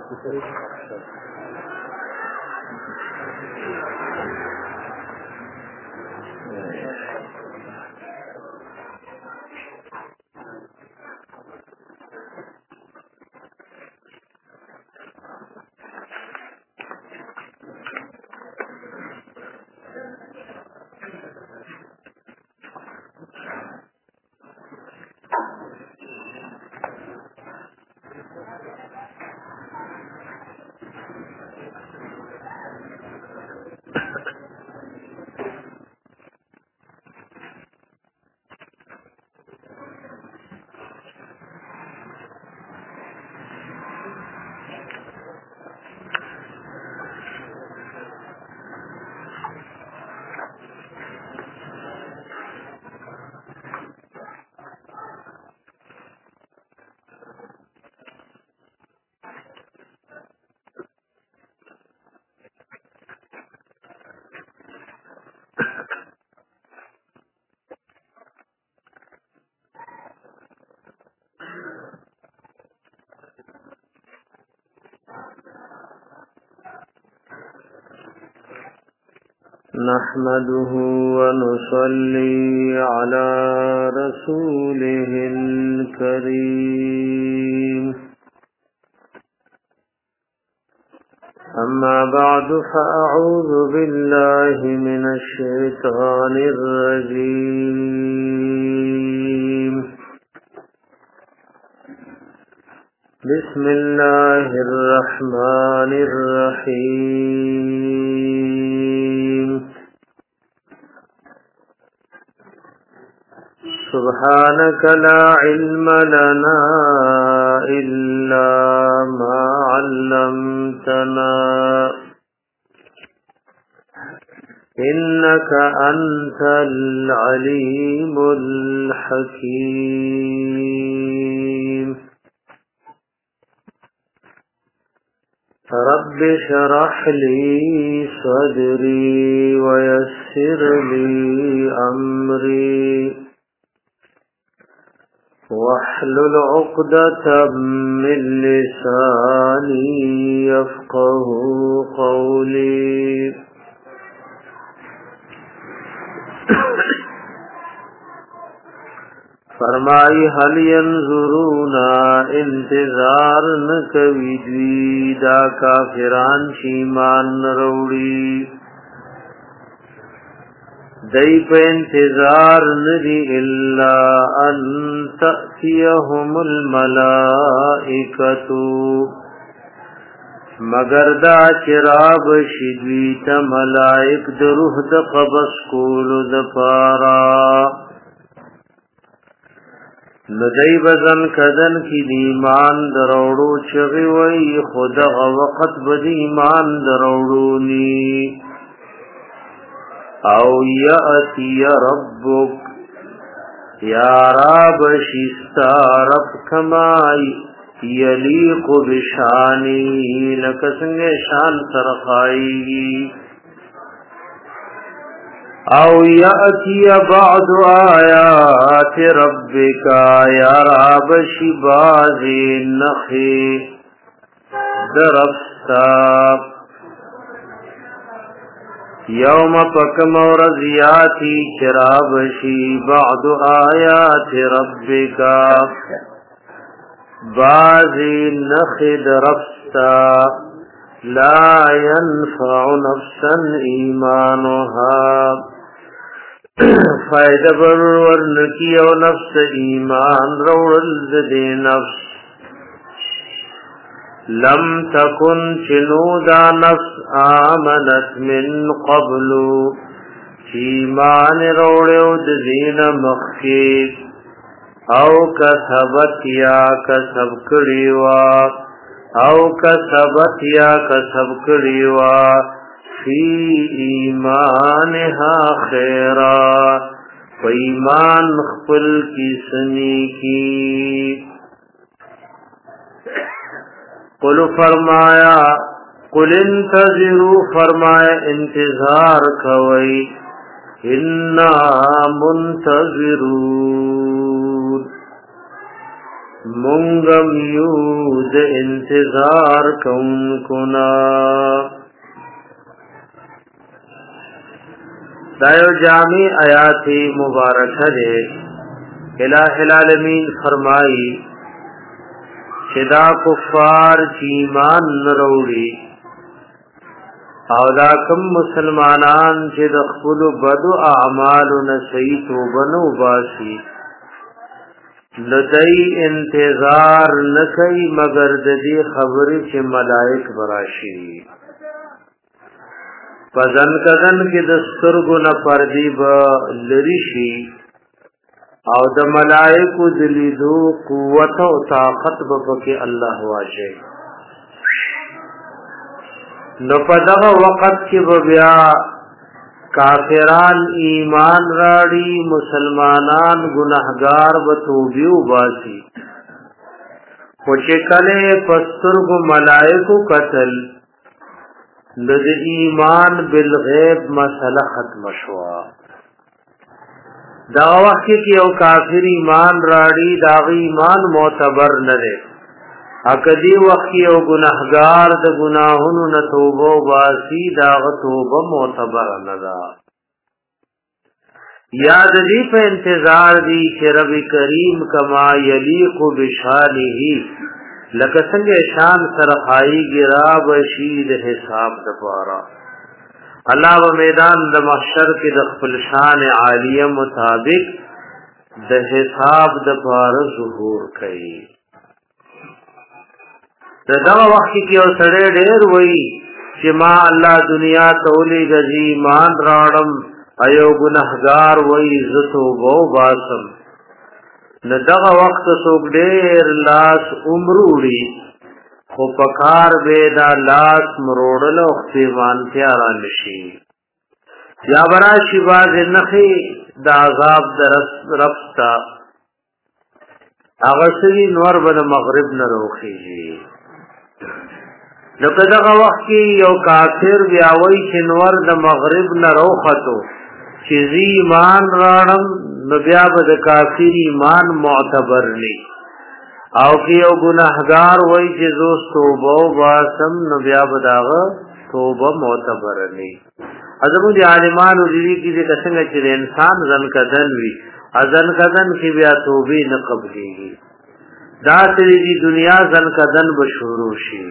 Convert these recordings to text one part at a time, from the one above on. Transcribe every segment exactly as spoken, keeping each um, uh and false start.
नहमदुहु व नुसल्ली अला रसूलिहिल करीम। अम्मा बअदु फ़अऊज़ु बिल्लाहि मिनश शैतानिर रजीम। बिस्मिल्लाहिर रहमानिर रहीम। सुब्हानक ला इल्म लना इल्ला मा अल्लमतना इन्नक अंतल अलीमुल हकीम। रब्बि शरह ली सदरी वयस्सिर ली अमरी वहलुल उक़दतम मिन लिसानी यफ़क़हू क़ौली। फरमाई हल यंजुरूना इंतजार न कवी द्वीदा काफिरान शीमान नरौड़ी दई पे इंतजार नरी इल्ला अन तअतियहुमुल मलाइकतु मगर दा चिराब शिद्वीत मलाइक दरुह द क़बस कोल द पारा नदई बजन कदन की दीमान दरोड़ो चगी वही खुदा वक़्त बदीमान दरोड़ोनी औ यअतिय रब्बुक याराब शिस्ता रब कमाई यलीक़ बिशानी लकसंगे शान सरखाई औ यअतिय बअदु आयात रब्बिका याराब शिबाज़े नखे दरफ्ता यौम पकम रज़ियाती चिराबशी बअदु आयात रब्बिका बाज़े नखे दरफ्ता ला यनफ़अु नफ्सन ईमानुहा फ़ायदा बरवर नकी और नफ्स ईमान रौल दे नफ्स लम तकुन चिनूदा नफ्स आमनत मिन क़ब्लु ईमान रौड़े दीन मख्की औ कसबत या कसब कड़ीवा औ कसबत या कसब कड़ीवा फी ईमानहा खैरा ईमान खपल की सनी की कुल फरमाया कुल इंतज़िरू फरमाया इंतजार कवई इन्ना मुंतज़िरून منگم یود انتظار کون کنا. دایو جامع آیات مبارکہ دے الہ العالمین فرمائی چدا کفار چی ایمان نروڑی او دا کم مسلمانان چې د خپل بدو اعمالو نه صحیح توبه نو باسي لدی انتظار نکي مگر د دې خبرې چې ملائک براشي پزن کدن کې د سترګو نه پردي به لری شي او د ملائکو د لیدو قوت او طاقت به پکې الله واشه. نو په دغه وخت کې بیا کافران ایمان راړي مسلمانان ګناهګار به توبه وباسي خو چې کله پسترګو ملائکو قتل د ایمان بالغیب مسله ختم شوا. دا وخت کې یو کافر ایمان راړي دا ایمان معتبر نه دی. اکدی وقت یو گناہگار د گناہونو نه توبه واسي دا توبه معتبر نه ده. یاد دی په انتظار دی چې رب کریم کما یلیق بشانه لکه څنګه شان سره خای ګرا بشید حساب د پاره الله و میدان د محشر کې د خپل شان عالیه مطابق د حساب د پاره ظهور کوي. دغه وخت کې یو سړی ډېر وایي چې ما الله دنیا ته ولې غزي ایمان راړم ایو ګناهګار وایي زه توبه وباسم. نو دغه وخت څوک ډېر لاس عمر وړي خو پکار به دا لاس مروړل او خپلوانتیا را نشي یا برا شي باز نخي د عذاب درس رفتا هغه سړي نور بل مغرب نه روخيږي. نو کداغه وخت کې یو کافر بیا وای چې نور د مغرب نه روخته چې زی ایمان راړم نو بیا به د کافر ایمان معتبر نه او کې یو ګناهګار وای چې زو توبه واسم نو بیا به داغه توبه معتبر نه. ازمو دي عالمانو دې کې د څنګه چې انسان ځن کدن وي ازن کدن کې بیا توبه نه قبليږي. دا سری دی دنیا ځن کدن به شروع شي.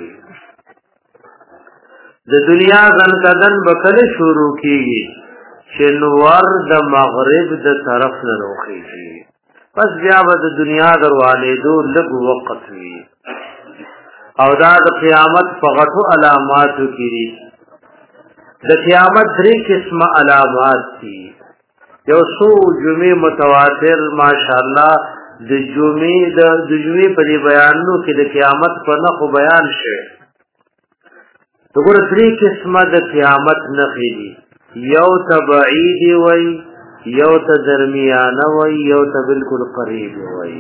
د دنیا ځن کدن به کله شروع کیږي چې نور د مغرب د طرف نه روخیږي. پس بیا به د دنیا دروازې دو لږ وخت وي او دا د قیامت په غټو علاماتو کې دي. د قیامت درې قسمه علامات دي. یو څو جمعې متواتر ماشاءالله د جمعې د د جمعې په بیانونو کې د قیامت په نخو بیان شوی. وګوره درې قسمه د قیامت نخې دي. یو تبعید وای یو ته درمیانه وای یو ته بالکل قریب وای.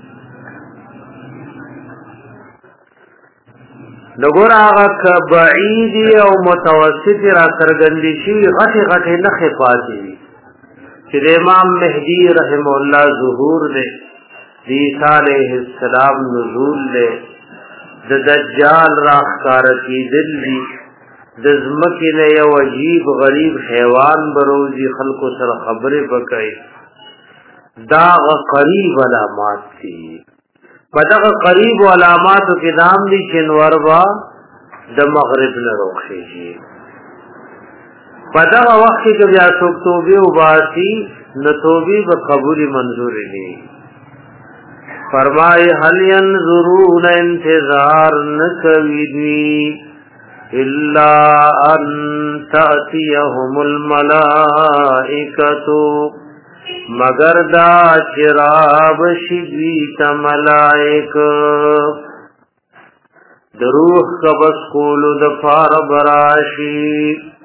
وګوره هغه بعید او متوسط را څرګندې شي غټه غټه نخې پاتې چې امام مهدی رحم الله ظهور دے عیسی علیہ السلام نزول دے د دجال راخکار کی دلی د زمکه نه یو عجیب غریب حیوان بروزی خلکو سره خبره وکړي. دا قریب علامات دي. پدغه قریب علاماتو کې نام دي چې نور وا د مغرب نه روخيږي. پدغه وخت کې بیا څوک توبه وباسي نو توبه به قبول منظور دي. فرمای هل ينظرون انتظار نکوي الا ان تأتيهم الملائکه مگر دا چراب شدویت ملائک دروح قبض کولو دفار براشی.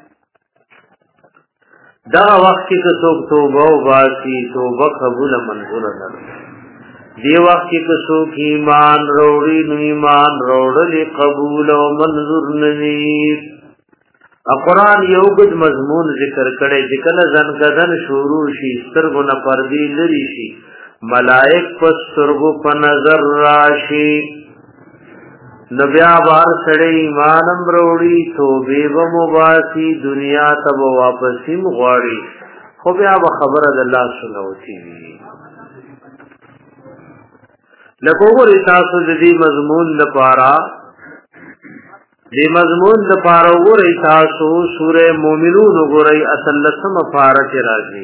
دا وقت کی کسوک توبہ و باسی توبہ قبول منظور نر. دی وقت کی کسوک ایمان روڑی نو ایمان روڑی قبول و منظور ننیر. قرآن یو گد مضمون ذکر کړي چې کله ځن کدن شروع شي سترګو نه پردي لري شي ملائک پسترگو پا نظر راشی نبیا بار سڑے ایمانم روڑی توبے و مباسی دنیا تب واپسی مغواری خو بیا با خبر د اللہ سنوتی وی لکو گو ریتاسو دی مضمون لپارا دی مضمون لپارا گو ریتاسو سورہ مومنون گو ری اصل لسم پارا کے راجی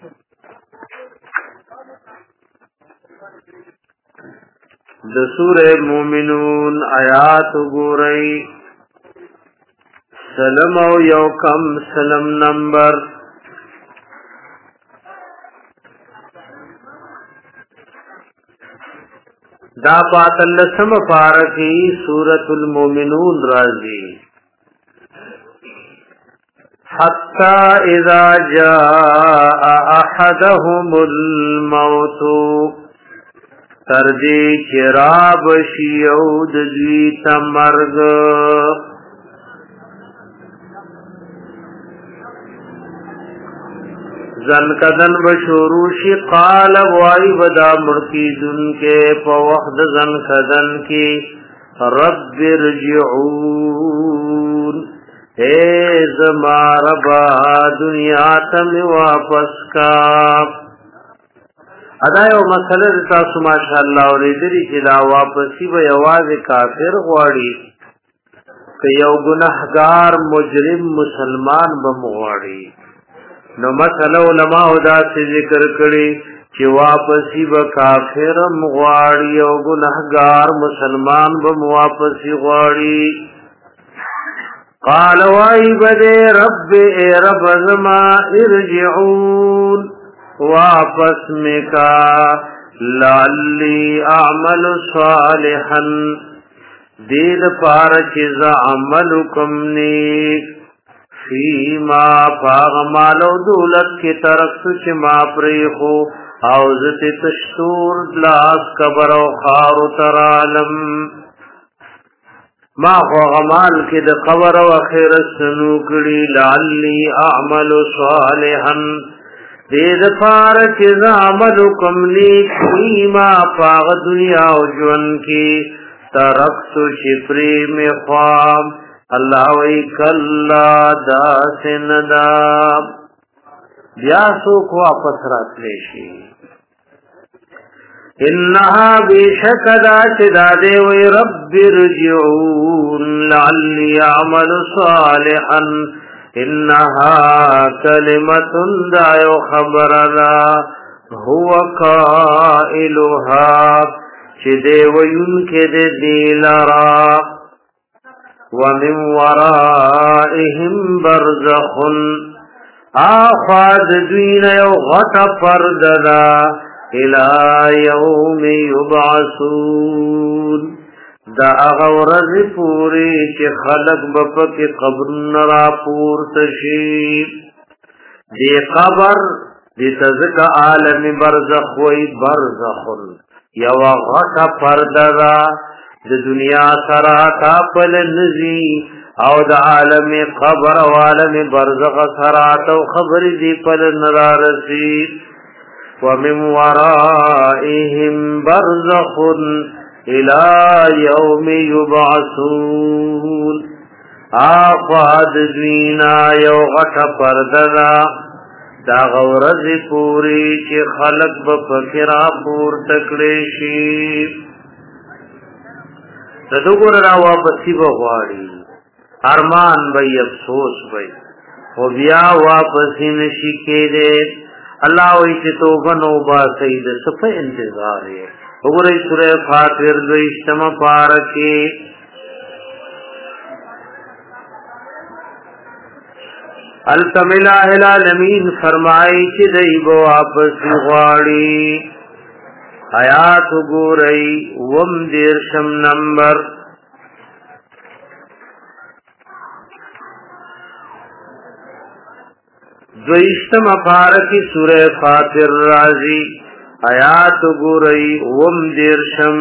د سورہ مومنون آیات گورئی سلم او یو کم سلم نمبر دا پاتلسم پارکی سورۃ المومنون رازی حتی اذا جاء احدهم الموت تردی چراب شیعود دوی تمرگ زنکدن بشوروشی قال وائی ودا مرکی دن کے پا وقت زنکدن کی رب رجعون اے زماربا دنیا تم واپس کا ادا یو مسله تاسو ماشاءالله اوریدلی چې دا واپسی به یوازې کافر غواړي که یو ګناهګار مجرم مسلمان به غواړي نو مسله علماء دا ذکر کړي چې واپسی به کافر غواړي او ګناهګار مسلمان به واپسی غواړي قال وای بده رب ای رب زما ارجعون واپس مکا لعلی اعمل صالحا دید پار چیز عملکم نیک فیما پاغمال و دولت کی ترکتو چی ما پریخو اوزت تشتور لاس کبر و خار ترالم ما پاغمال کی د قبر و خیر سنوکڑی لعلی اعمل صالحا دید پار چیز عملکم نیک فیما پاغ دنیا و جون کی ترکتو شپری میں خواب اللہ وی کلا دا سندا بیاسو کو واپس رات لیشی انہا بیشک دا چدا دے وی رب رجعون لعلی عمل صالحا انها کلمت دایو خبر را هو قائلها چه دی وین که دی دیلرا ومن ورائهم برزخن آخواد دوین یو غط پرددا الى یوم یبعثون دا اغورز پوری چه خلق بپک قبر نرا پور تشیب دی قبر دی تزک عالم برزخ وی برزخن یو غط پرددا دی دنیا سرا تاپل نزی او دا عالم قبر و عالم برزخ سرا تو خبر دی پل نرا رسید ومن ورائهم برزخن الى یوم یبعثون آفاد دوینا یو غٹ پرددا دا غورز پوری چی خلق بفکرا پور تکلیشی ندو گر را واپسی بغواری ارمان بی افسوس بی و بیا واپسی نشی کے دے اللہ وی چی توبنو با سید سپا انتظار ہے وګورئ سورہ فاطر دویشتم پارکی التملا العالمین فرمائی چې دیب واپس غواړي آیات وګورئ وم دیرشم نمبر دویشتم پارکی سورہ فاطر رازی آیات گورئی وم دیرشم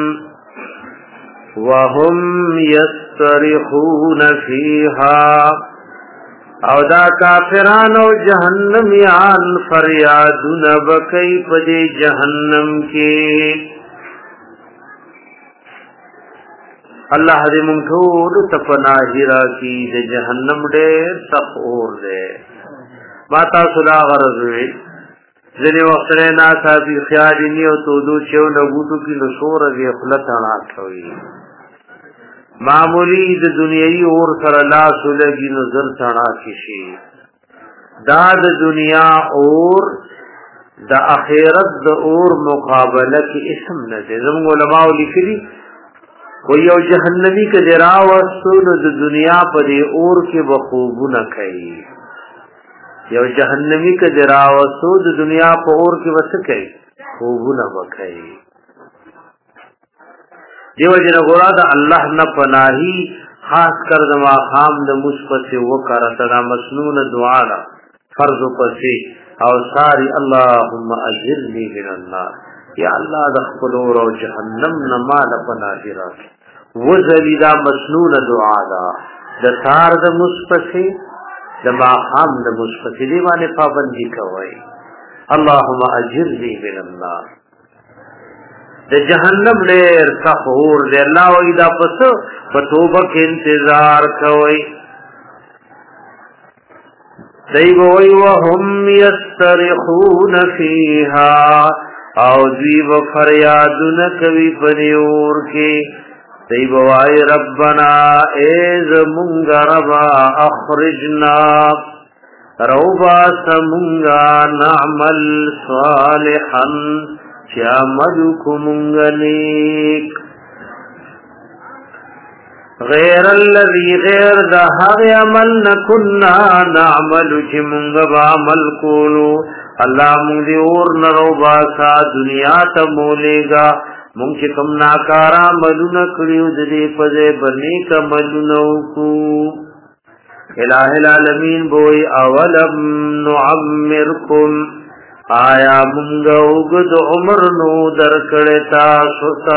وهم یسترخون فیها او دا کافران او جهنميان فریادونه بکئی پدې جهنم کې. الله دې مونږ ټول ته پناه راکړي د جهنم ډېر سخت اور دی. ما تاسو لا غرض وي ځنې وخت نه ناڅاپي خیال ني او تودو چېو لګوټو کې نو شور دې خپل تڼا کوي. معمولی د دنیاوی اور سره لاس لګي نو زر تڼا کشي. دا د دنیا اور د آخرت د اور مقابله کې اسم نه دي. زموږ علماء لیکلي کو یو جهنمی کې درا وسو د دنیا په دې اور کې بخوبونه کوي. یو جهنمی کې درا وسو د دنیا په اور کې وسه کوي خوبونه وکړي. دیو جن غورا دا اللہ نہ پناہی خاص کر دما خام د مصفت وکړه تدا مسنون دعا دا فرض پسې او ساری اللهم اجرنی من النار. یا الله د خپل اور او جهنم نه مال پناهی راکړي. وذلی دا مسنون دعا دا د سار د مصفت دما خام د مصفت دی باندې پابندی کوي. اللهم اجرنی من النار. د جهنم ډېر سخور دی. الله وی دا پس په توبه کې انتظار کوي. دیو وی وهم یسترخون فیها او دیو فریادون کوي پنیور کې. دیو وی ربنا ایز منگا ربا اخرجنا روبا سمنگا نعمل صالحا چا ملکمونگلیک غیر الذی غیر دا حق عمل نکننا نعمل چی مونگ با عمل کولو. اللہ مونگ دی اور نرو باسا دنیا تا مولے گا مونگ چی کم ناکارا ملو نکڑیو دی پزے بنی کا ملو نوکو. الہ العالمین بوئی اولم نعمرکم آیا منگا اگد عمر نو در کڑتا ستا.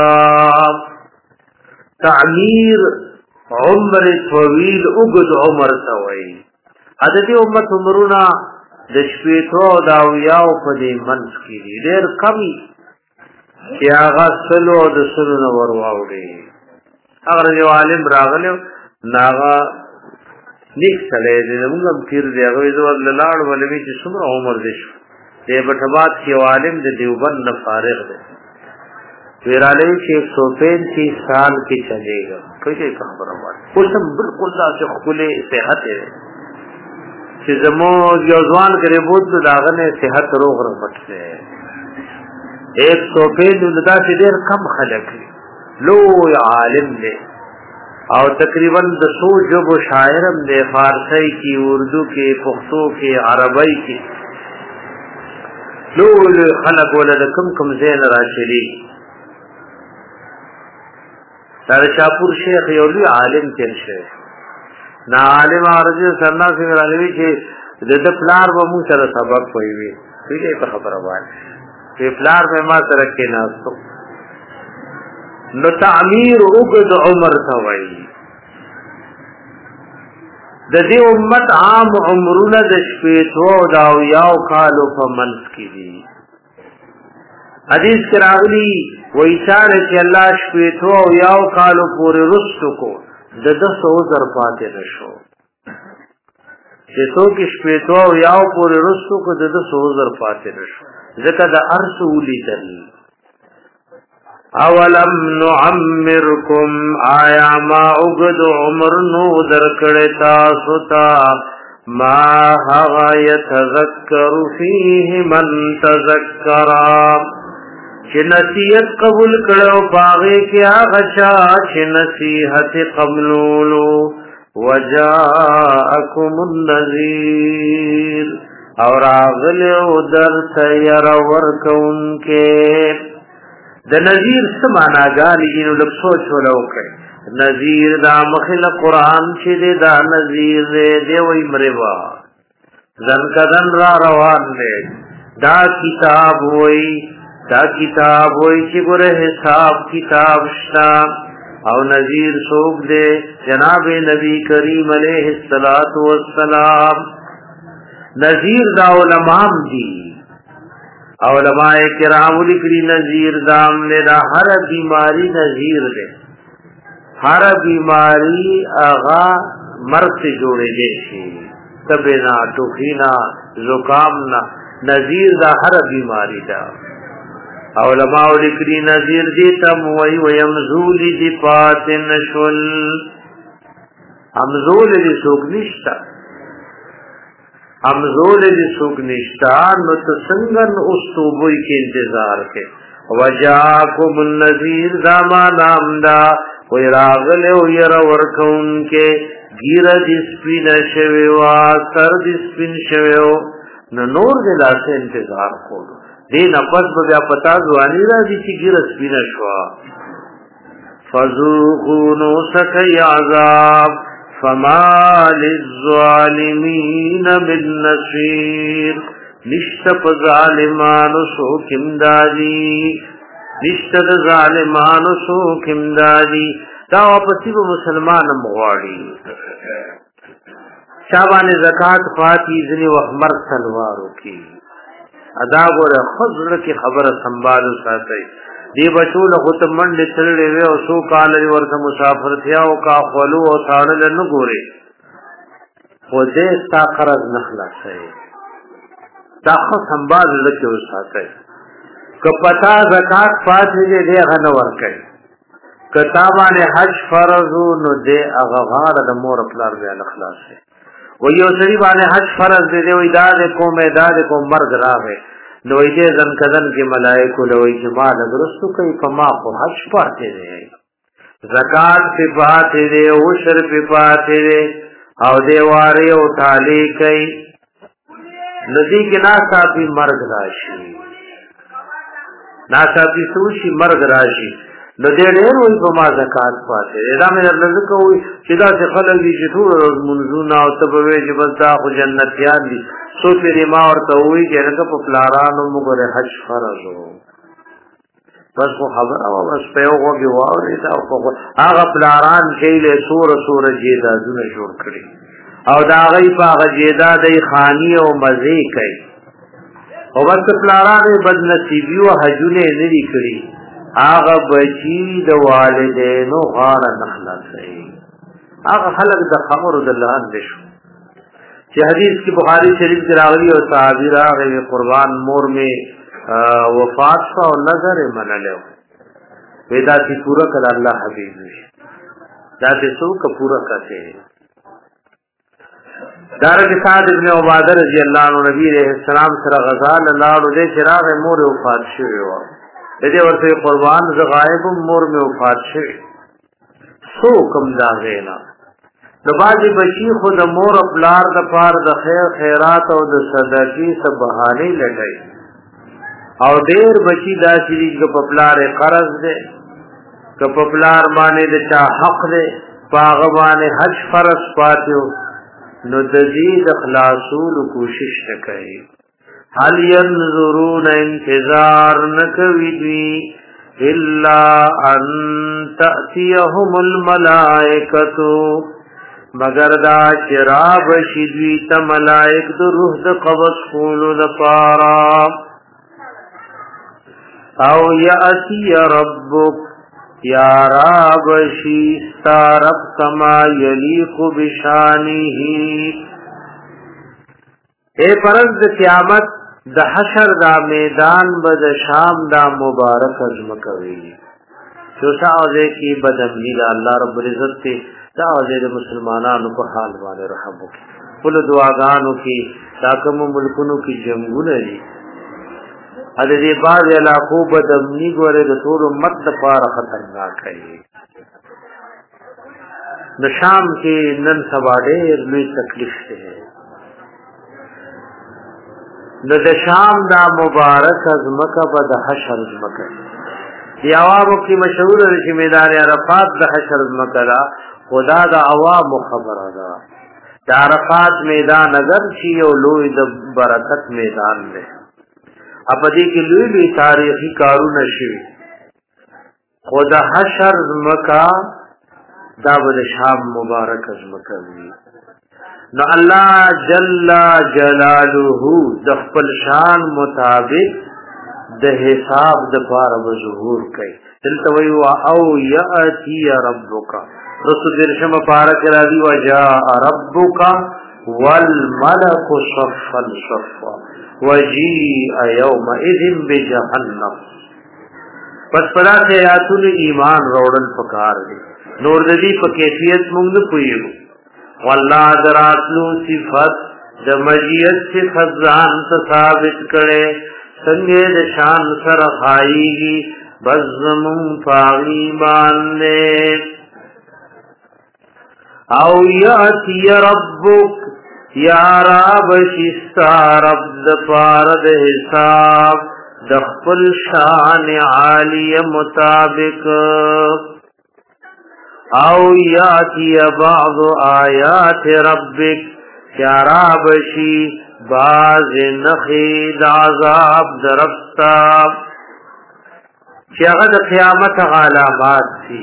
تعمیر عمر طویل اگد عمر سوئی. عدد امت عمرونا دشپیتو داویاو پدی منس کی دی دیر کمی چی آغا سلو د سلو نورواو دی. اگر جو عالم راغلیو ناغا نیک سلے دی نمونگم پیر دی اگویزو اگلالار ولوی چی سمر عمر دیشو دے بٹبات کی عالم دے دیوبند نہ فارغ دے ویرالے کی ایک سو پینتیس سال کی چلے گا. کوئی خبر آباد کچھ بالکل دا سے کھلے صحت ہے کہ زمو یوزوان کرے بود داغنے صحت روغ رفت سے ایک سو پینتیس دا سے دیر کم خلق لو عالم دے او تقریباً دسو جب شاعرم دے فارسی کی اردو کے پختو کے عربی کی لول خلق ولد کم کم زین راشلی. دار شاپور شیخ یولی عالم تیر شیخ نا عالم عرضی سرنا سنگ رالوی چه دد پلار با مو سر سبق پویوی پیلے پا خبر آبان چه پلار میں ما سرکی ناستو نو تعمیر اگد عمر سوائی. د دې امت عام عمرونه د شپېتو داو یاو کالو په منځ کې دي. حدیث کې راغلي وایي چې الله شپېتو او یاو کالو پورې رستو کو د ده څو زر پاتې نشو. چې څوک شپېتو او یاو پورې رستو کو د ده څو زر پاتې نشو ځکه د ارس ولیدل. اولم نعمرکم آیا ما اگد عمر نو در کڑتا ستا ما حغا یتذکر فیه من تذکرا چه نصیحت قبول کرو باغی کیا غشا چه نصیحت قبلولو وجاءکم النذیر اور آغلیو در سیر ورکون کے. د نذیر سمانا گالی جنو لب سوچ ولو کئی نذیر دا مخل قرآن چی دے دا نذیر دے دے وی مربا زن کدن را روان دے دا کتاب وی دا کتاب وی چی گره حساب کتاب شتا او نذیر سوک دے جناب نبی کریم علیہ الصلوۃ والسلام نذیر دا علماء دی علماء کرام لکری نذیر دام نے دا ہر بیماری نذیر دے ہر بیماری آغا مرد سے جوڑے جیسی تبنا ٹوخینا زکامنا نذیر دا ہر بیماری دا علماء لکری نذیر دیتا موئی ویمزول دی پاتن شل امزول دی سوک نشتا امزول دی سوک نشتا نو تسنگن استوبوی کے انتظار کے وجاکم النذیر دا ما نام دا وی راغلے ویر ورکون کے گیر دی سپین شویو سر دی سپین شویو نو نور دلا سے انتظار کولو دین اپس بیا پتا زوانی را دی چی گیر سپین شوا فذوقونو سکی عذاب فما للظالمین من نصیر نشت پا ظالمانو سو کم دادی نشت دا ظالمانو سو کم دادی دا واپسی با مسلمان مغواری شابان زکاة فاتی ازنی وحمر سلوارو کی ادا گو رہ خضر کی خبر سنبالو ساتی دی بچو لخوت منڈ تلڑے وے او سو کالری ورسا مسافر تھیا او کا خولو او ساڑل نگو رے خودے تا قرض نخلا سائی تا خود سنبال لکی او ساتی کپتا زکاة فاتی دے دے غنور کئی کتابان حج فرضو نو دے اغغار دا مور اپلار بیا نخلا سائی و یو سری بانے حج فرض دے دے وی دادے کو میں دادے کو مرد راغے نو ایدے زن کدن کے ملائکو لوئی جمال درستو کئی پما کو حج پاتے دے زکاة پی پاتے دے عشر پی پاتے دے او دے وارے او ٹالے کئی ندی کے ناسا پی مرد راشی ناسا پی سوشی مرد راشی نو دې ډېر وي په ما زکات پاتې دا مې لږه کوي چې دا څه خلک دي چې ټول روز منځونه او تبوي چې بس دا خو جنتیان دي سو پیری ما ورته وي چې هغه په پلارانو موږ حج فرض وو بس خو خبر او بس په یو وګي واوري دا هغه پلاران چې له سور سور جیدا دونه جوړ کړی او دا غي په هغه جیدا د خاني او مزه کوي او بس پلاران بد نصیبي او حجونه لري کړی آغا بچی د والدینو غار نخلاصی آغا خلق د خمر د لحن دشو چه حدیث کی بخاری شریف کی راغلی و صحابی راغی قربان مور میں وفات شا و نظر من لیو ویدا تی پورا کل اللہ حبیب نشی داتی سو کا پورا کتے دارک سعد ابن عبادر رضی اللہ عنہ نبی علیہ السلام سر غزال اللہ عنہ دے چراغ مور وفات شوی ہوا دے ورته قربان ز غائب مور میں وفات شوی سو کم دا غینا د باجی بچی خود مور خپلار د پار د خیر خیرات او د صدقې سب بهانه لګای او ډیر بچی دا چې د خپلار قرض دے د خپلار باندې د چا حق دے پاغه باندې حج فرض پاتیو نو د دې د خلاصول کوشش وکړي حل ينظرون انتظار نکوی دوی الا ان تأتیهم الملائکتو مگر دا شراب شدوی تا ملائک دو روح دا قبض خولو دا پارا او یأتی ربک یا راب شیستا رب کما یلیق بشانی ہی اے پرز دا قیامت د حشر دا میدان بد شام دا مبارک ازمکوی جو ساوزے کی بدمنی دا اللہ رب العزت تے ساوزے دا مسلمانانو پر حال بانے رحمو کی پل دعاگانو کی تاکم ملکنو کی جنگون دی حدیدی بعض علاقو بدمنی گورے دا طول امت دا پار خطرناک ہے نشام کی نن سباڑے لوی تکلیف سے ہے نو د شام دا مبارک از مکه په د حشر از مکه دی عوامو کی مشهور رشی میدان عرفات د حشر از مکه دا خدا د عوامو خبره دا د عرفات میدان اگر چی او لوی د برکت میدان دی اپا دی کی لوی لوی تاریخی کارونه شوی خود حشر زمکا دا بد شام مبارک زمکا وی نو الله جل جلاله د خپل شان مطابق د حساب د پاره ظهور کوي دلته وی او یاتی ربک رسول درشم پاره کرا دی وجاء ربک والملك صفا صفا وجيء يومئذ بجهنم پس پدا سے آیاتون ایمان روڑن پکار دی نور دی پا کیفیت مونگ پوئیو واللہ دراتلو صفت د مجیت سے خزان ثابت کرے سنگے د شان سر خائیگی بزمون فاغی باندے او یاتی ربک یا رب شستا رب د پارد حساب د خپل شان عالی مطابق او یاتی بعض آیات ربک یا رب شی باز نخید عذاب درفتا چی اغد قیامت علامات تی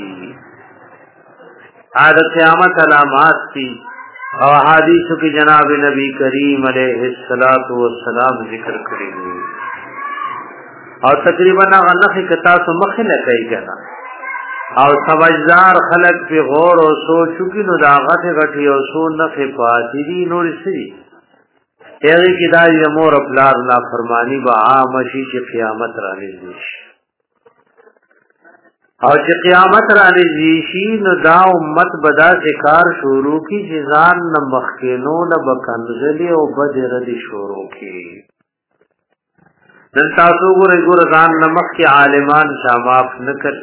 آد قیامت علامات تی او حدیثو کی جناب نبی کریم علیہ السلام ذکر کری ہوئی او تقریبا غنخی کتاسو مخی نکی کنا او سمجدار خلق پی غور و سوچو کی نو دا غٹ غٹی او سو نخی پاتی دی نور سی ایغی کی دای مور اپلار نا فرمانی با عامشی چی قیامت رانی دیش او چې قیامت را نږدې شي نو دا امت بدا ذکر شروع کی جزان نه مخکینو نه بکنځلي او بد ردی شروع کی نن تاسو ګورئ ګور ځان نه مخکې عالمان شاماف نکړ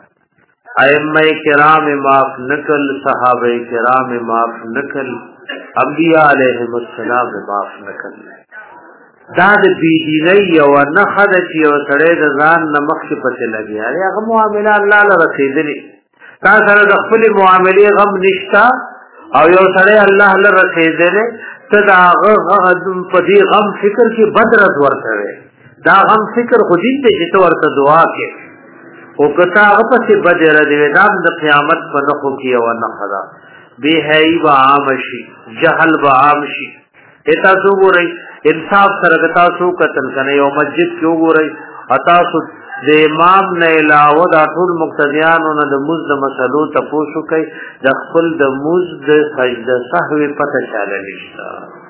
ائمه کرام معاف نکړ صحابه کرام معاف نکړ انبیاء علیهم السلام معاف نکړ دا د بيدیني او نه خد چې یو سړی د ځان نمخ پته لګي هغه معاملې الله له رسیدلی تا سره د خپل معاملې غم نشتا او یو سړی الله له رسیدلی ته دا هغه په دې غم فکر کې بدرت ورته دا غم فکر خو دې ته چې ورته دعا کې او کته هغه په بدر دی دا د قیامت په نخو کې او نه خدا به هی با عامشي جهل با عامشي اته سو ګورئ انصاف سره تاسو قتل کنه یو مسجد کې وګورئ تاسو د امام نه علاوه د ټول مقتدیانو نه د مزد مسلو تاسو کوي د خپل د مزد سجده سهو پته چاله نشتا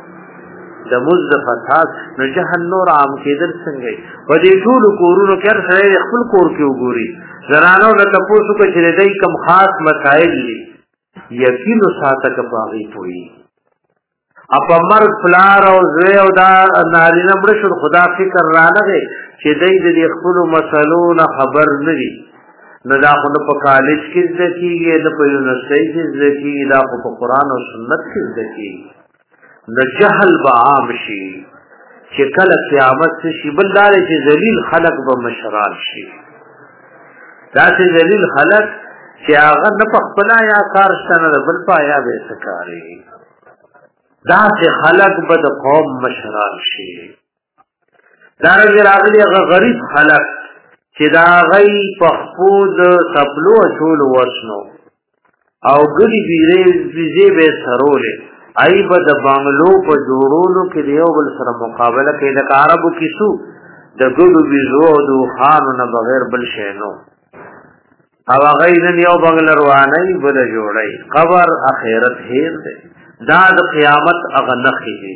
د مزد فساد نه جهنم عام کېدل څنګه په دې ټول کورونو کې سره خپل کور کې وګورئ زنانو نه تاسو کوي چې دای کم خاص مسائل دي یقین ساته کې باغی پوي اپا مرد فلار او زوی او دا نارینه مړ شو خدا فکر را لګي چې دای دې خپل مسلو نه خبر ندي نه دا خو په کالج کې ځکیږي نه په یونیورسيټي کې ځکیږي دا په قرآن او سنت کې ځکیږي نه جهل به عام شي چې کله قیامت شي بل دار چې ذلیل خلق به مشران شي دا چې ذلیل خلق چې هغه نه په خپل یا کار ستنه بل پایا به سکاري دا چې خلق به د قوم مشران شي دا راغلي غریب خلق چې دا غي په خپود سبلو ټول ورشنو او ګړي بیره بيزي به سرولې ای به د بنگلو په جوړولو کې دیو بل سره مقابله کوي د عربو کیسو د ګړو بيزو د خانو نه بغیر بل شي نو او غیر یو بنگل رواني بل جوړي قبر اخرت هیر دی دا د قیامت اغنخی دی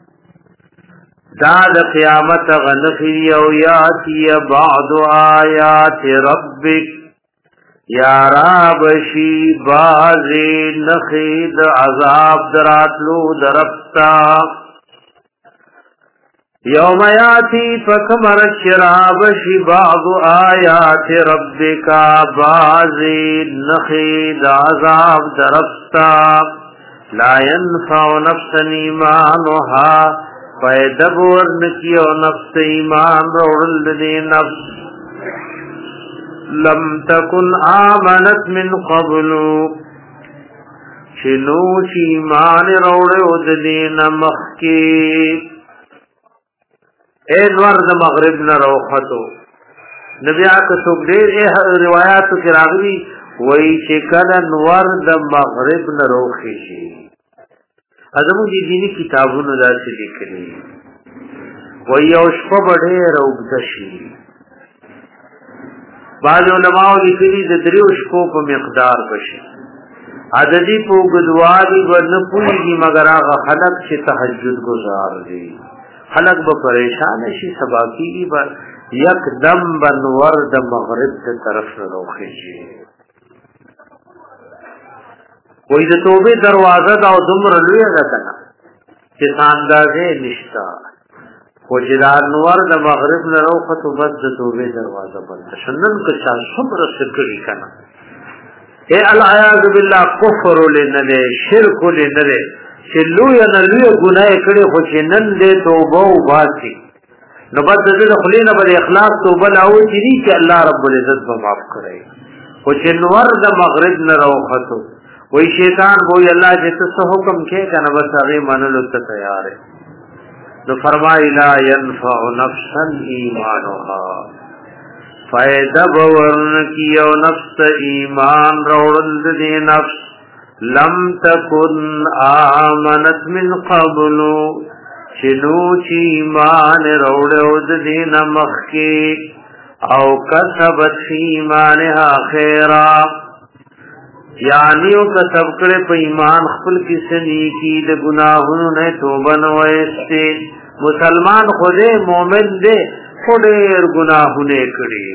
دا د قیامت اغنخی او یاتی بعض آیات ربک یا رابشی بازی نخید عذاب دراتلو درفتا یوم یاتی فکمر شرابشی بعض آیات ربک بازی نخید عذاب درفتا لا ينفع نفسا ایمانها فیدبور نکیو نفس ایمان روڑل دی نفس لم تکن آمنت من قبلو چنوش ایمان روڑ دی نمخی این ورد مغرب نروختو نبی آکا سوک دیر روایاتو کی راغلی وی چکلن ورد مغرب نروخی شی ازمو دی دینی کتابونو دا سی لکلی وی اوشپا بڑی روگدشی بعض علماء لکلی دا دریو شپو پا مقدار بشی عددی پو گدوالی ورنپویگی مگر آغا خلق چی تحجد گزار دی خلق با پریشان شي سبا کیږي با یک دم بنور د مغرب ته طرف روخي شي وې د توبه دروازه دا دمر لوی غتنه چې اندازې نشتا خو چې د انور د مغرب نه روخه تو بس د توبه دروازه بند شنن که چا صبر سکړي کنه اے العیاذ بالله کفر لنه شرک لنه چې لوی نه لوی ګناه کړي خو چې نن دې توبه او باسي نو بد دې خلینا بل اخلاص توبه لاو چې دې چې الله رب العزت به معاف کړي خو چې نور د مغرب نه راوخته وای شیطان وای الله چې څه حکم کې کنه بس هغه منلو ته تیار ہے نو فرمای لا ينفع نفسا ایمانها فائدہ باور کی او نفس ایمان روړل دې نفس لم تکن آمنت من قبل چنو چی ایمان روڑو دین مخی او کسبت فی ایمانها خیرا یعنی او کسب کرے پا ایمان خپل کسنی کی د گناہونو نے توبن ویستے مسلمان خودے مومن دے خودیر گناہونے کری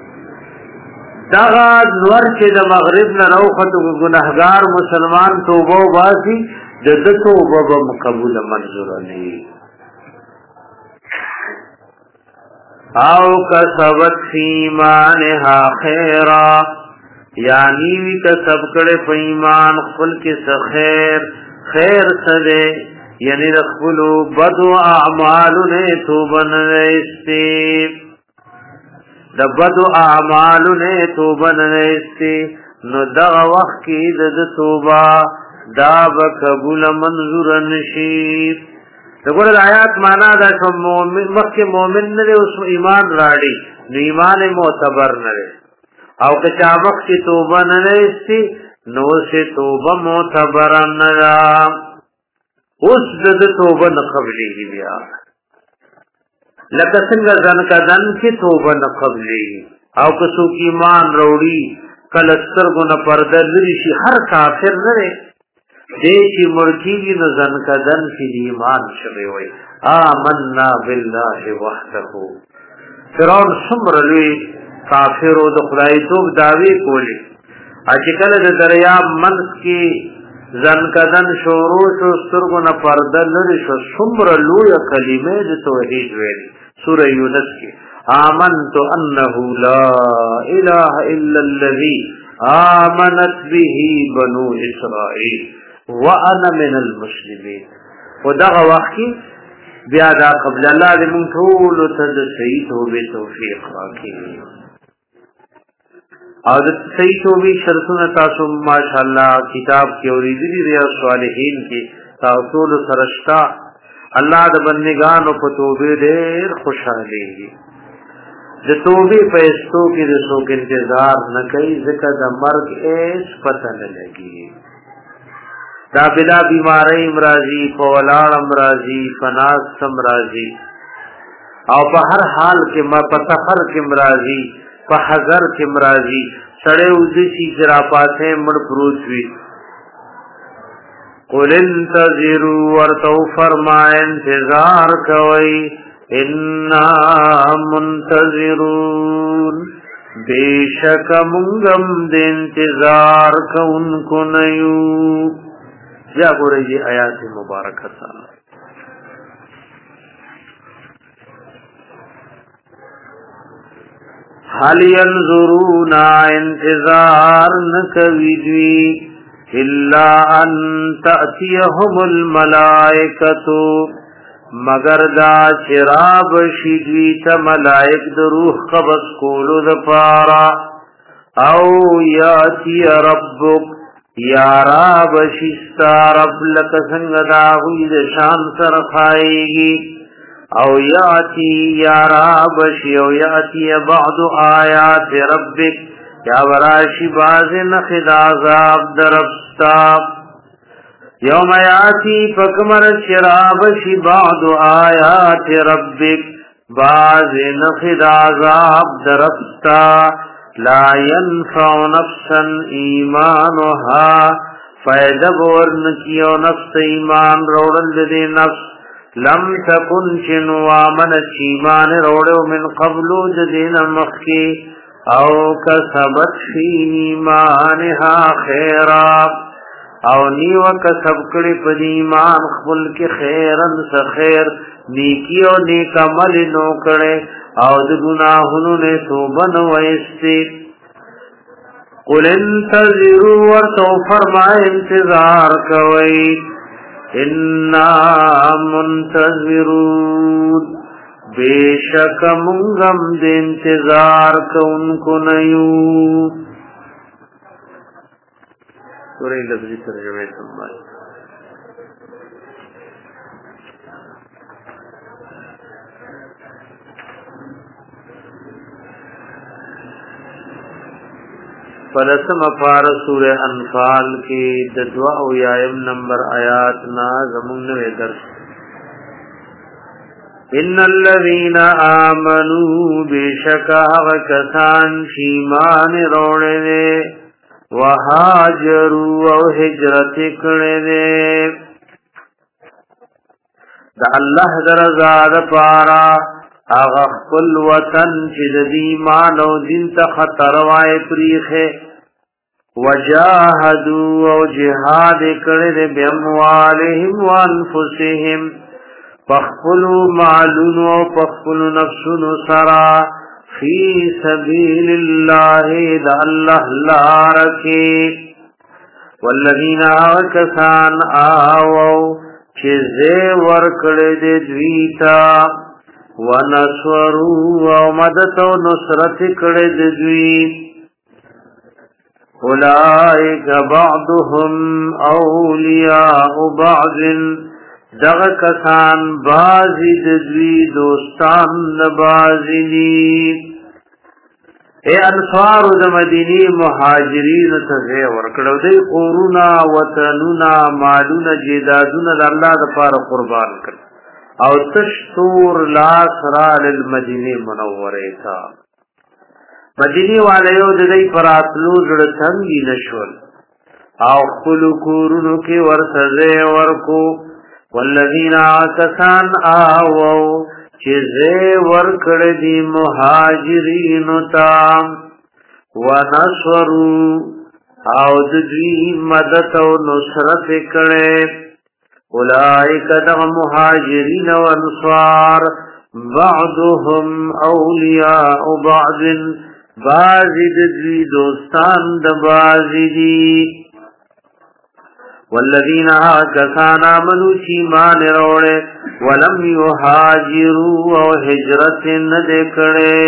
دغه نور چې د مغرب نه راوخته ګناهګار مسلمان توبه واسي د دې توبه به قبول منظور نه او کسبت فی ایمانها خیرا یعنی وی کسب کړه په ایمان خپل کې څه خیر خیر سره یعنی خپل بد اعمال نه توبه نه استی د بدو اعمالو نه توبه نه استی نو دغه وخت کې د توبه دا به قبول منظور نشي دغه آیات معنا دا چې مؤمن مکه مؤمن نه اوس ایمان راړي نو ایمان معتبر نه او که چا وخت کې توبه نه استی نو سه توبه معتبر نه اوس د توبه نه قبلي بیا لکه څنګه ځان کدن کې توبه نه قبلي او که څوک ایمان وروړي کله سترګو نه پرده لري شي هر کافر نه دی چې مرکیږي نو ځان کدن کې ایمان شوی وي آمنا بالله وحده فرعون څومره لوی کافر او د خدای توب داوی کولی چې کله د دریاب منځ کې ځان کدن شروع شو سترګو نه پرده لري شو څومره لوی کلمه د توحید ویلي سورہ یونس کی آمنت انه لا اله الا الذي آمنت به بنو اسرائیل وانا من المسلمین ودغه وخت بیا دا قبل الله دې مونږ ټول ته د صحیح توبې توفیق راکړي او د صحیح توبې شرطونه تاسو ماشاءالله کتاب کې اوریدلي ریاض صالحین کې تاسو له سرشتہ الله د بندگانو په توبې ډېر خوشاله دي د توبې په استو کې د څوک انتظار نه کوي ځکه د مرګ هیڅ پته نه لګي دا بلا بیماری امراضی په ولاړ امراضی فناس امراضی او په هر حال کې ما په سفر کې امراضی په حذر کې امراضی سړې وځي چې را پاتې مړ پروت وي قل انتظروا ورتو فرمائے انتظار کوئی انا منتظرون بیشک منگم دے انتظار کون کو نیو جا گو رہی آیات مبارکہ تھا حال ینظرون انتظار نکویدوی الا ان تأتیهم الملائکۃ مگر دا چراب شیدوی تا ملائک دا روح قبض کولو دا پارا او یاتی ربک یا راب شستا رب لکسنگ دا ہوئی دا شان سر خائیگی او یاتی یارا بشی او یاتی بعض آیات ربک یا وراشی باز نخد عذاب دربستا یوم یاتی فکمر شراب شی بعض آیات ربک باز نخد عذاب دربستا لا ينفع نفسا ایمانها فائدہ بورن کیو نفس ایمان روڑل دے نفس لم تکن چنوا من چیمان روڑو من قبلو جدین مخی او کسبت فی ایمانها خیرا او نیو کسب کڑی پد ایمان خبل کی خیرن سخیر نیکی او نیک عمل نو کڑے او د گناہونو نے توبن ویستی قل انتظروا ورتو فرمائے انتظار کوئی انا منتظرون بے شک منگم دے انتظار کون کو نیو سورہ لفظی ترجمہ سنبھائی فلسم پار سورہ انفال کی ددوا او یایم نمبر آیات نا زمون نوے درس ان الذین آمنوا بشکا وکسان شیمان روڑے دے وہاجروا او ہجرت کڑے دے دا اللہ درزاد پارا اغا خپل وطن چې د ایمان او دین ته خطر وای پریخه وجاهدوا او جهاد کړي د بموالهم وانفسهم فخلوا معلون او فخلوا نفسون سرا فی سبیل الله د الله لارکه والذین آکسان آو چې زه ور کړي د دویتا ونصروا او مدد او نصرت کړه د دوی اولئک بعضهم اولیاء بعض دغه کسان بعضی د دوی دوستان د بعضی دي اے انصار د مدینی مهاجرین ته ورکړو دی قرونا وطننا مالونه جیدادونه د الله د پاره قربان کړ او تشتور لاس را للمدینه منوره تا مدینه والیو د دې پراتلو جوړ څنګه نشول او خپل کورونو کې ورسره ورکو والذین آکسان آو چې زه ورکړ دي مهاجرین تا ونصروا او د دې مدد او نصرت کړي اولئک دغ مهاجرین و انصار بعضهم اولیاء بعض بعضی دوی دوستان د بعضی دی والذین آکسان آمنوا چیمان روڑے ولم یهاجروا او ہجرت ندکڑے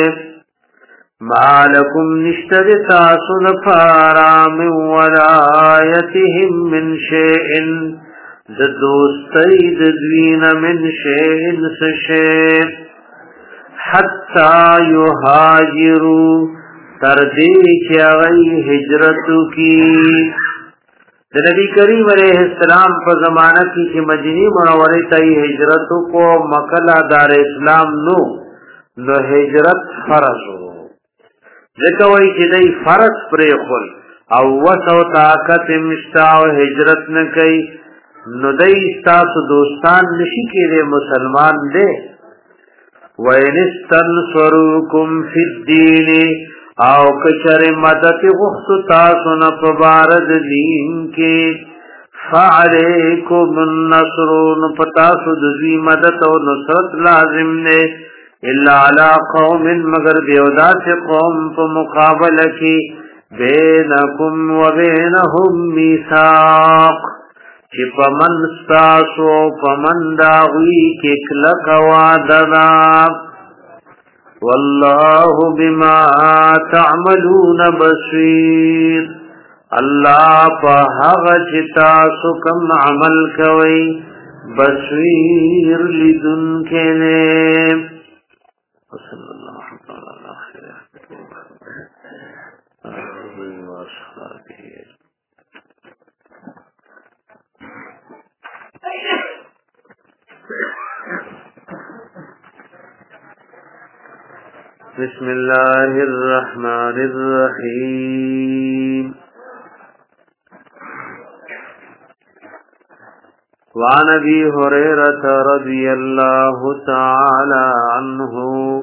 مالکم نشتر تاسن فارام ولایتهم من شیئن د دوستی د دوین من شیئن سشیئ حتی یهاجروا تردی چی اغی ہجرتو کی د نبی کریم علیہ السلام په زمانہ کې چې مدینه منوره ته هجرت کو مکه دار اسلام نو نو هجرت فرض وو ځکه وایي چې دای فرض پرې خل او وسو طاقت مشتاو هجرت نه کوي نو دای تاسو دوستان نشي کېږي مسلمان دې وینستنصرکم فی الدین او کچر مدد غخت تاسو نه په بارد دین کې فعلیکم النصر پتاسو د دې مدد او نصرت لازم نه الا علی قوم مگر دیودا سے قوم په مقابله کې بینکم و بینهم میثاق چې پمن تاسو پمن داوی کې کلک وعده والله بما تعملون بصير الله په هغه چې تاسو کوم عمل کوئ بصیر لدن کے نے صلی اللہ علیہ وسلم. بسم اللہ الرحمن الرحیم. وعن ابي هريرة رضي الله تعالى عنه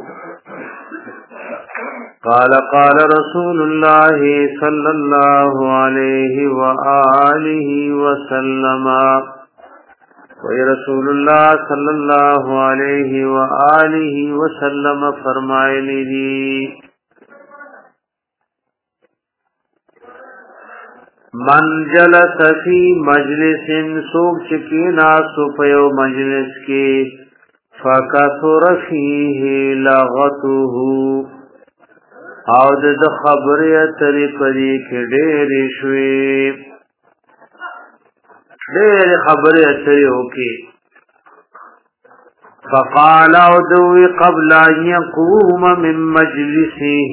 قال قال رسول الله صلى الله عليه وآله وسلم وی رسول اللہ صلی اللہ علیہ وآلہ وسلم فرمائے لی من جلس فی مجلس سوک چکینا سپیو مجلس کی فکثر فیہ لغته او د خبر اتری پری کی ډېرې شوې ډېرې خبرې اترې وکړي. فقال ادوي قبل ان يقوم من مجلسه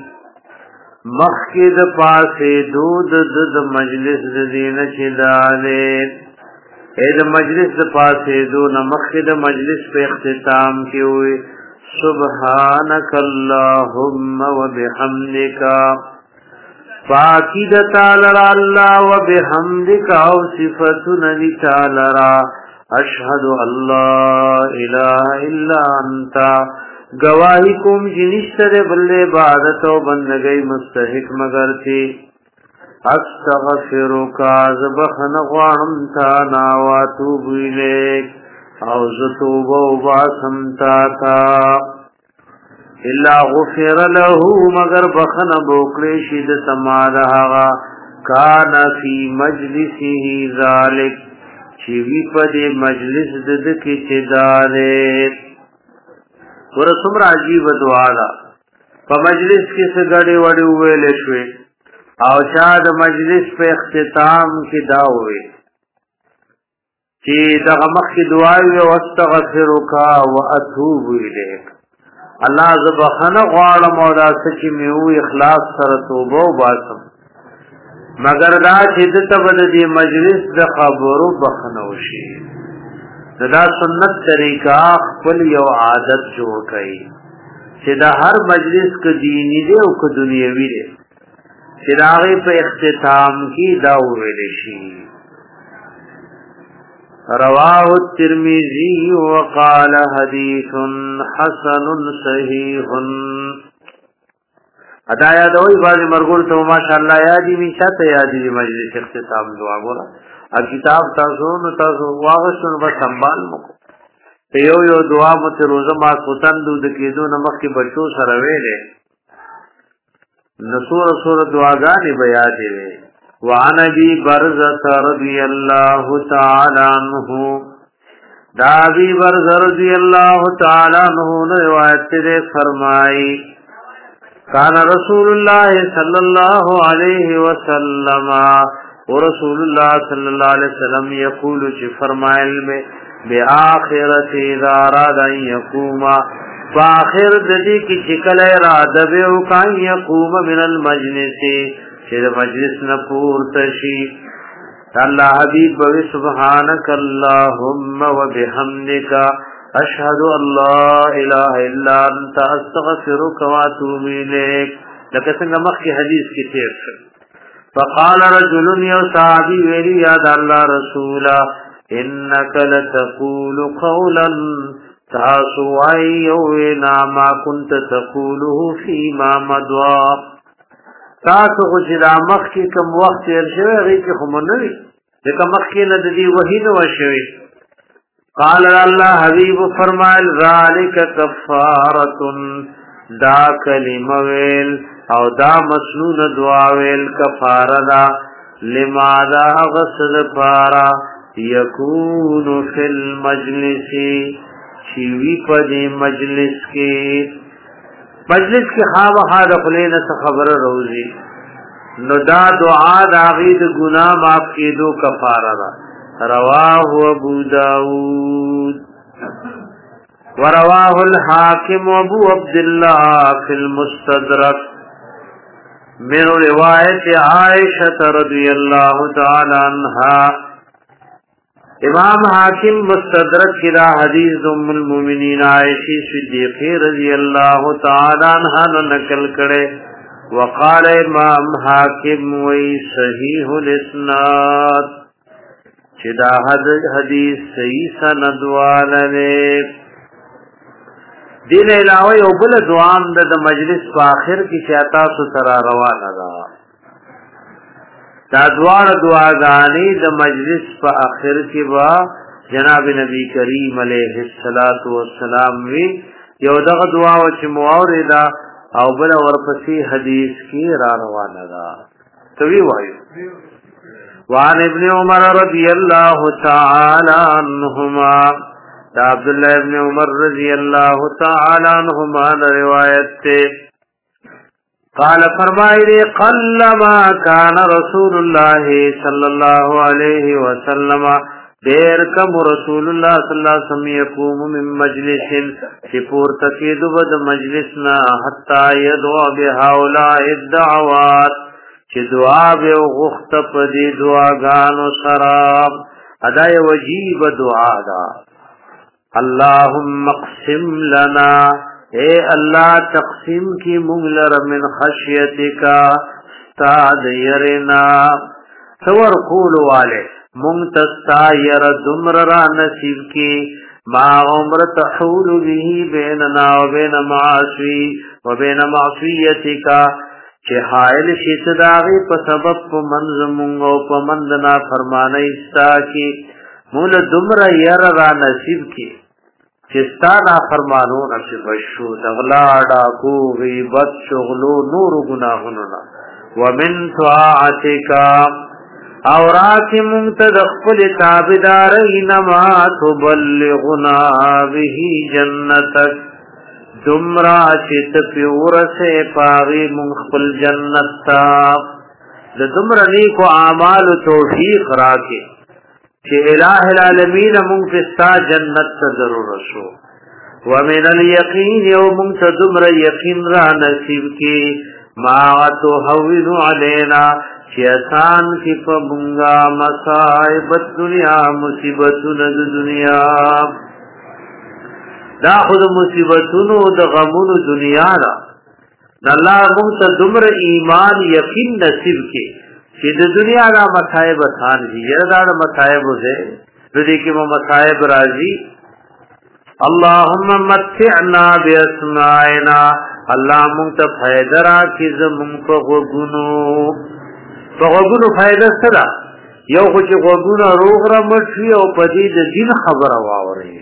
مخکې د پاسې دود د مجلس د دینه چې داله اې د مجلس د پاسې دو نه مخکې د مجلس په اختتام کې وي سبحانك اللهم وبحمدك پاکی د تعالی الله وبحمدک او صفاتنا دی تعالی اشهد الله اله الا انت گواہی کوم جنشتر بل عبادت او بندگی مستحق مگر تی استغفرک ذبحن غوانم تا نا واتوب الیک او زتوب او باسم تا تا الا غفر له مگر بخن بوکلی شید سمادها کان فی مجلسه ذالک چیوی پد مجلس دد کی چدارے ورسوم راجیب دعا دا پا مجلس کی سگڑی وڑی ویل شوی او شاد مجلس پہ اختتام کی داوی چی دغمق کی دعاوی واستغفرکا و اتوب الیک الله زبخنه غواړم او دا سچې میو اخلاص سره توبه او باسم مگر دا چې د تبد دی مجلس د خبرو بخنه وشي دا سنت طریقہ خپل یو عادت جوړ کړي چې دا هر مجلس ک دینی دی او ک دنیوي دی چې دا غي په اختتام کې دا ویل شي. رواه الترمذي وقال حديث حسن صحيح. ادایا دوی باندې مرګور ته ماشاءالله یادی می شته یادی مجلس اختتام دعا ګور ا کتاب تاسو نو تاسو واغښتون په سنبال مو ته یو یو دعا مو ته روزه ما کوتن دود کېدو نمخ کې بچو سره ویلې نصور سور دعاګانې بیا دی. وعن ابي برزة رضي الله تعالى عنه دا ابي برزة رضي الله تعالى عنه روایت دے فرمائی کان رسول الله صلی الله علیه وسلم ورسول الله صلی الله علیه وسلم یقول چ فرمایل میں باخرت اذا اراد ان يقوم فاخر ددی کی شکل اراده به او کان يقوم من المجلس چې مجلس نه پورته شي الله حبيب بوي سبحانك اللهم وبحمدك اشهد ان لا اله الا انت استغفرك واتوب اليك. لکه څنګه مخکې حدیث کې تیر شو. فقال رجل يا صحابي ویلی یا الله رسولا انك لتقول قولا تاسو ايونا ما كنت تقوله فيما مضى تاسو خو چې دا مخکې کوم وخت تیر شوی هغې کې خو مو نه وي ځکه مخکې نه د دې وحي نه وه شوې. قال الله حبیب فرمایل ذلک کفارة دا کلمه ویل او دا مسنون دعا ویل کفاره دا لما دا غسل پارا یکون فی المجلس چیوی پا دی مجلس کی مجلس کی خواب خواب خلین سا خبر روزی نو دا دعا دا غید گناہ معاف کی دو کفارہ دا رواه ابو داود ورواه الحاكم ابو عبد الله في المستدرك من روایت عائشہ رضی اللہ تعالی عنہا. امام حاکم مستدرک کی دا حدیث ام المؤمنین عائشہ صدیقہ رضی اللہ تعالی عنہا نقل کرے. وقال امام حاکم وی صحیح الاسناد چدا حدیث صحیح سند والے. دین علاوه یو بل دعام د مجلس په اخر کې چاته سره روانه ده. دا دوار دعاګانې د مجلس په اخر کې وا جناب نبی کریم علیه الصلاۃ والسلام وی یو دغه دعا او چې موردا او بل ورپسې حدیث کې را روانه ده. توی وایو وان ابن عمر رضی الله تعالی عنهما دا عبداللہ ابن عمر رضی اللہ تعالی عنہما روایت تے قال فرمائے قل ما کان رسول اللہ صلی اللہ علیہ وسلم دیر کم رسول اللہ صلی اللہ علیہ وسلم یقوم من مجلس چپور تکیدو بد مجلسنا حتی یدعو بهاولاء الدعوات چی دعا بے غخت پدی دعاگانو سرام ادائی وجیب دعا دا. اللهم اقسم لنا اے اللہ تقسیم کی مغلر من خشیتک استاد یرنا سور قول والے منتستا یر دمر را نصیب کی ما عمر تحول به بیننا و بین معاصی و بین معصیتک چه حائل شیط داغی پا سبب پا منزمونگ و پا مندنا فرمانا استا کی مول دمر یر را نصیب کی چستانا فرمانو نصیب شو دغلا ڈاکو غیبت شغلو نور گناہننا ومن طاعتکا اوراکی منتدخل تابدارینما تبلغنا به جنتک دمرا چت پیور سے پاغی منخفل جنتا دمرا نیکو اعمال توفیق راکے کہ الہ العالمین منفستا جنت تا ضرور رسو ومن الیقین یو منتدمر یقین را نصیب کی ما تحوین علینا چی آسان کی پمنگا مصائب الدنیا مصیبتون دنیا دا خود مصیبتونو دا غمون دنیا را اللہ منتدمر ایمان یقین نصیب کی کہ د دنیا دا مصائب آسان دی یہ دا مصائب ہے ردی کی وہ مصائب راضی. اللهم متعنا باسماعنا اللہ منت فائدہ کی زمون په غوګونو په غوګونو فائدہ سره یو خو چې غوګونو روغ را مټي او پدې د دین خبره واوري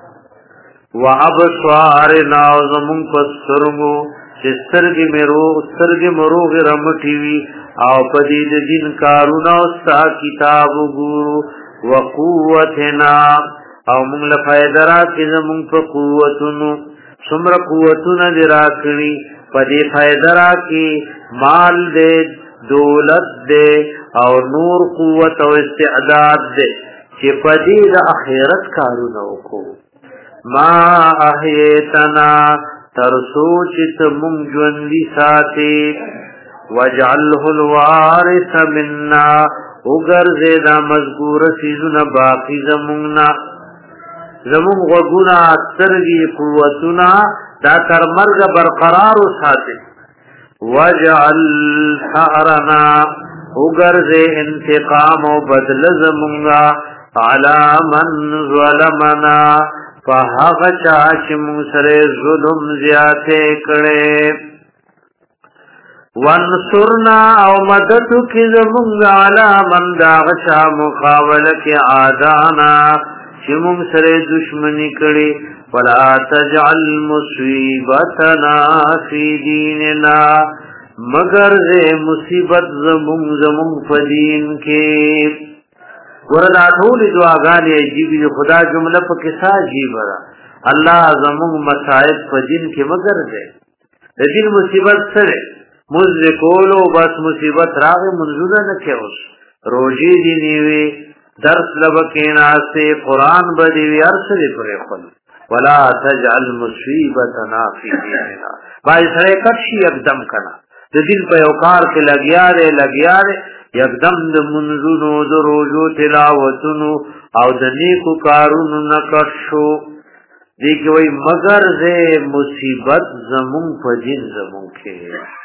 وابصارنا زمون په سترګو چې سترګې مې روغ سترګې مې روغ را مټي وي او پدې د دین کارونه او ستا کتاب ګورو وقوتنا او موږ له فائدہ راکې زموږ په قوتونو څومره قوتونه دې راکړي پدې فائدہ راکې مال دې دولت دې او نور قوت او استعداد دې چې پدې د آخرت کارونه وکړو. ما احیتنا ترسو چې ته موږ ژوندي ساتې وجعله الوارث منا وګرځې دا مذکور سيزونه باقی زمونږنا زمون غوګونه سترګې قوتونه دا تر مرګ برقرار وساتي. وجعل ثأرنا وګرځې انتقام او بدل زمونږه علی من ظلمنا فهغه چا چې موږ سره ظلم زیاته کړي. وانصرنا او مدد کی زمونگ علا من داغشا مقابل کی عادانا چی مونگ سر دشمنی کری ولا تجعل مصیبتنا فی دیننا مگر زی مصیبت زمونگ زمونگ فدین کے ورد آتھولی دعاگانی عجیبی خدا جملہ پا کسا عجیب را اللہ زمونگ مسائب فدین کے مگر دے دین مصیبت سرے مزد کولو بس مصیبت راغ منزونا نکے اس روجی دی نیوی درس لبکینا سے قرآن بدی وی ارسل پر خل ولا تجعل مصیبتنا فی دیننا بائی سرے کٹشی اقدم کنا د دل په یو کار کې لګیا دی لګیا دی یکدم د منځونو د روزو تلاوتونو او د نیکو کارونو نه کټ شو دی کې وای مگر زه مصیبت زمون په دین زمون کې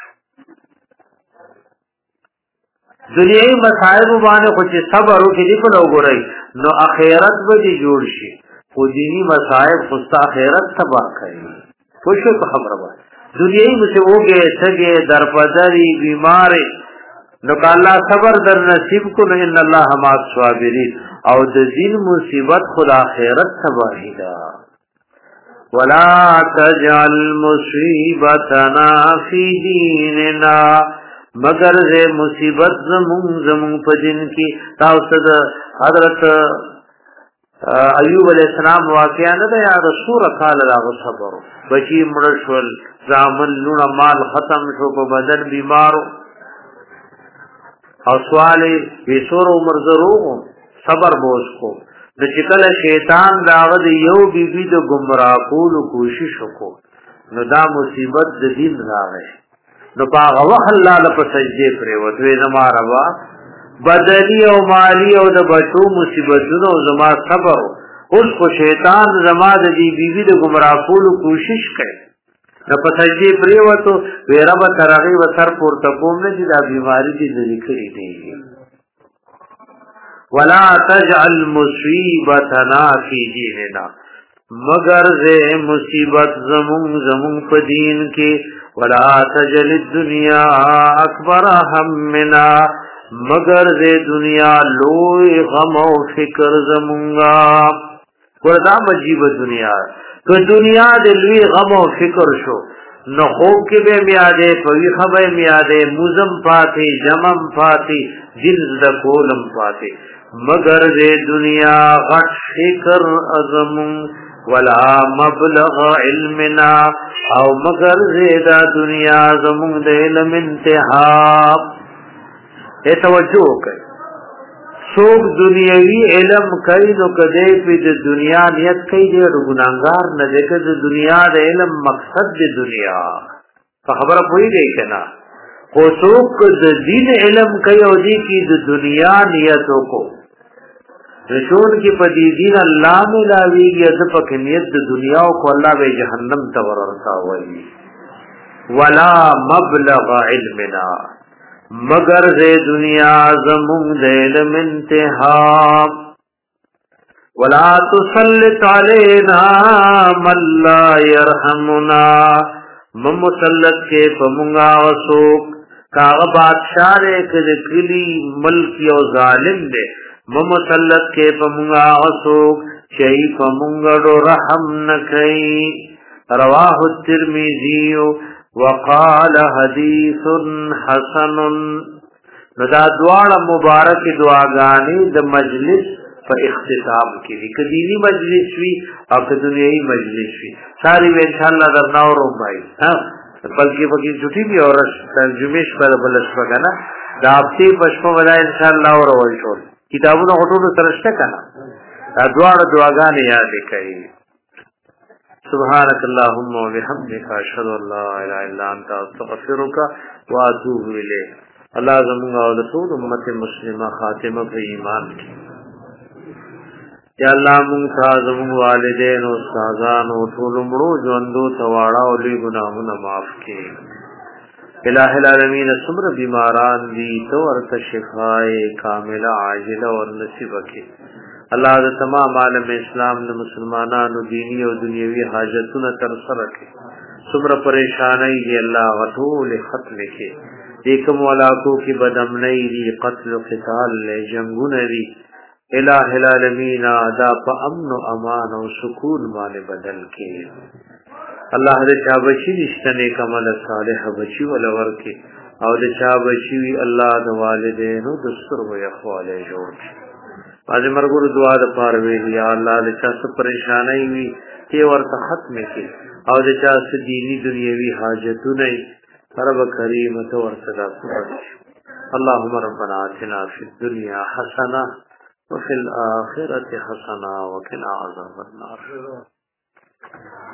دنیای مصائب باندې خو چې صبر وکړي دی په وګورئ نو اخرت به دې جوړ شي خو دینی مصائب خو اخرت تباہ کوي خو شو په خبره باندې دنیای مجھے ہوگے سگے درپدری بیماری نو کہ اللہ صبر در نصیب کو ان اللہ حماد صابرین او د دین مصیبت خدا خیرت تباہی دا ولا تجعل مصیبتنا فی دیننا مگر زے مصیبت زمون زمون په دین کی تاسو د حضرت ایوب علیہ السلام واقعا نه یا رسول قال لا صبر بچی مرشل زامن لونه مال ختم شو په بدن بیمارو او سوال بیسور عمر ضرورو صبر بوس کو د چکل شیطان داغه د یو بیبي د گمراه کولو کوشش وکړو نو دا مصیبت د دین راغی نو پاغه وخت الله له سجدي پرې وته زما روا بدنی او مالی او د بچو مصیبتونو زما صبر اوس کو شیطان زما د دې بیبي د گمراه کولو کوشش کوي د پسجدي پریوتو ویرا به ترغی و سر پورته کوم نه دي دا بیماری دي ذکر دي ولا تجعل مصیبتنا فی دیننا مگر زه مصیبت زمون زمون په دین کې ولا تجعل الدنيا اکبر همنا مگر زه دنیا لوی غم او فکر زمونگا وردا مجیب دنیا که دنیا د لوی غم او فکر شو نو خوب کې به میاده پوی خبر میاده موزم پاتې جمم پاتې دل د کولم پاتې مگر زه دنیا غټ فکر ازمون ولا مبلغ علمنا او مگر زه دا دنیا زمون د علم انتها اے توجہ کئی سوک دنیاوی علم کئی نو کدے پی د دنیا نیت کئی دے رو گناہگار نہ دے کہ د دنیا د علم مقصد د دنیا فخبر پوئی گئی کنا خو سوک د دین علم کئی او دی کی د دنیا نیتوں کو رشون کی پدی دین اللہ میں لاوی گی اد پک نیت د دنیا کو اللہ بے جہنم توررتا ہوئی ولا مبلغ علمنا مگر زے دنیا زمون دل انتہا ولا تسلط علینا من لا يرحمنا ممسلط کے پمنگا وسوک کاغ بادشاہ رے کلی ملک یو ظالم دے ممسلط کے پمنگا وسوک چئی پمنگڑو رحم نکئی رواہ الترمذی وقال حدیث حسن ندا دوار مبارک دعاگانی د مجلس په اختتام کې دي کدی مجلس وی او کدی مجلس وی ساری و انشاءاللہ درنا اور بھائی ها بلکې بګی چھٹی بھی اور ترجمهش پر بلش وکنا دا اپتی پښپو ودا انشاءاللہ اور ول شو کتابونو غټو ترشته کنا دا دوار دعاګانی یاد کړئ سبحانك اللهم وبحمدك اشهد ان لا اله الا انت استغفرك واتوب اليك الله زمون او د ټول امت مسلمه خاتمه په ایمان یا الله مون تا زمون والدین او استادان او ټول مړو ژوندو تواړه او لوی ګناهونه معاف کړي الہ العالمین صبر بیماران دی تو ورته شفای کامله عاجله او نصیب کړي اللہ دا تمام عالم اسلام دا مسلمانانو دینی و دنیاوی حاجتون تر سر کے سمر پریشانی دی اللہ غطول ختم کے ایکم علاقوں کی بدمنی دی قتل و قتال لے جنگون دی الہ العالمین دا پا امن و امان و سکون مانے بدل کے اللہ دا چا بچی نشتنے کمال صالح بچی ولور کے او دا چا بچی اللہ دا والدین و دستر و اخوال جوڑ کے باز مرګور دعا د پاره وی یا الله د چا څه پریشانای وي ته ورته ختم کړي او د چا څه دینی دنیوي حاجتونه رب کریم ته ورته راکړي اللهم ربنا آتنا فی الدنيا حسنه وفي الآخرة حسنة وقنا عذاب النار.